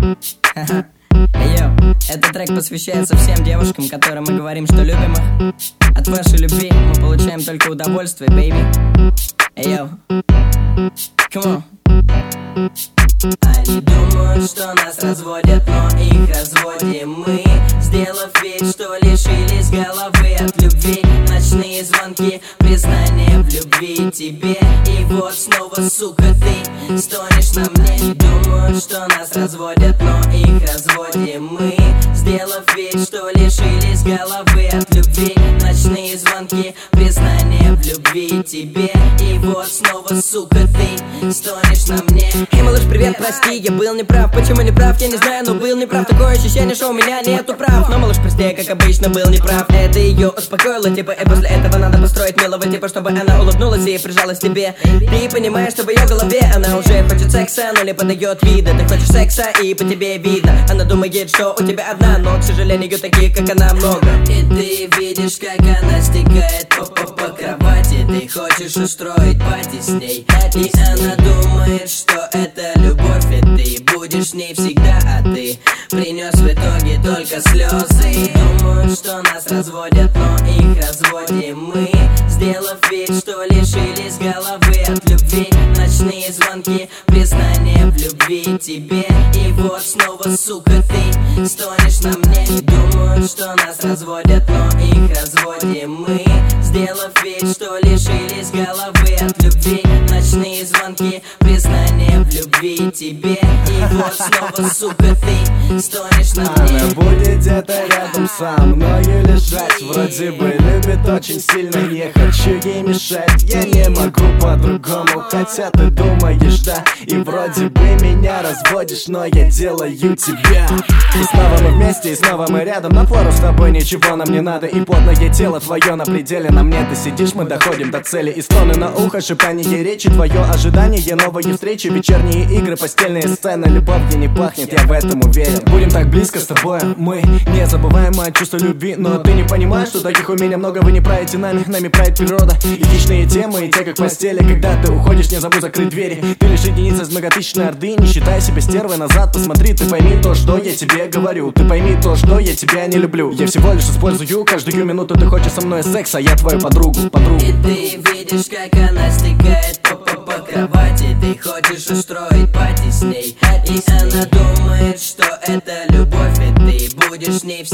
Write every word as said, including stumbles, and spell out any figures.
Йоу, этот трек посвящается всем девушкам, которым мы говорим, что любим их. От вашей любви мы получаем только удовольствие, бэйби. Йоу, come on. Они думают, что нас разводят, но их разводим мы, сделав вид, что лишились головы от любви. Ночные звонки, признание в любви тебе. И вот снова, сука, ты стонешь на мне. Думают, что нас разводят, но их разводим мы, сделав вид, что лишились головы от любви. Ночные звонки, признание в любви тебе. И вот снова, сука, ты стонешь на мне. Эй, малыш, привет, прости, я был неправ. Почему неправ, я не знаю, но был неправ. Такое ощущение, что у меня нету прав. Но малыш, прости, я, как обычно, был неправ. Это ее успокоило, типа, и после этого надо построить милого типа, чтобы она улыбнулась и прижалась к тебе. Ты понимаешь, что в ее голове она уже хочет секса, но не подает вида. Ты хочешь секса, и по тебе видно. Она думает, что у тебя одна, но, к сожалению, таких, как она, много. И ты видишь, как она стекает по, по, по кровати. Ты хочешь устроить пати с ней, и она думает, что это любовь, и ты будешь с ней всегда, а ты принес в итоге только слезы. Думают, что нас разводят, но их разводим мы, сделав вид, что лишились головы от любви. Ночные звонки, признание в любви тебе. И вот снова, сука, ты стонешь на мне. Думают, что нас разводят, но их разводим мы, сделав вид, что лишились головы от любви. Ночные звонки, признание в любви тебе. И вот снова, сука, ты стонешь на мне. Она будет где-то рядом со мною лежать. Вроде бы любит очень сильно, не хочу ей мешать. Я не могу по-другому, хотя ты думаешь, да. И вроде бы меня разводишь, но я делаю тебя. И снова мы вместе, и снова мы рядом. На пару с тобой ничего нам не надо. И плотное тело твое на пределе. На мне ты сидишь, мы доходим до цели. И стоны на ухо, шипание речи. Твое ожидание, новые встречи, вечерние игры, постельные сцены. Любовью не пахнет, я в этом уверен. Будем так близко с тобой, мы не забываем о чувстве любви. Но ты не понимаешь, что таких у меня много. Вы не правите нами, нами правит природа. Этичные темы, и те как в постели. Когда ты уходишь, не забудь закрыть двери. Ты лишь единица из многотысячной орды. Не считай себя стервой, назад посмотри. Ты пойми то, что я тебе говорю. Ты пойми то, что я тебя не люблю. Я всего лишь использую каждую минуту. Ты хочешь со мной секса, я твою подругу, подругу. И ты видишь, как она стекает по, по, по кровати. Ты хочешь устроить пати с ней, и она думает, что это любовь, и ты будешь с ней всегда.